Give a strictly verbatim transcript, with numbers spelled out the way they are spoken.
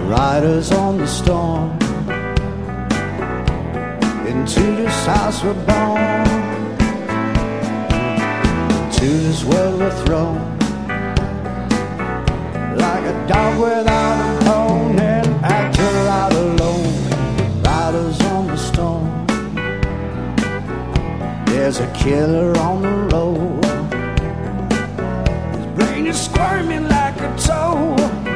Riders on the storm, into this house we're born, to this world we're thrown, like a dog without a bone, an actor out alone. Riders on the storm, there's a killer on the road, his brain is squirming like a toad.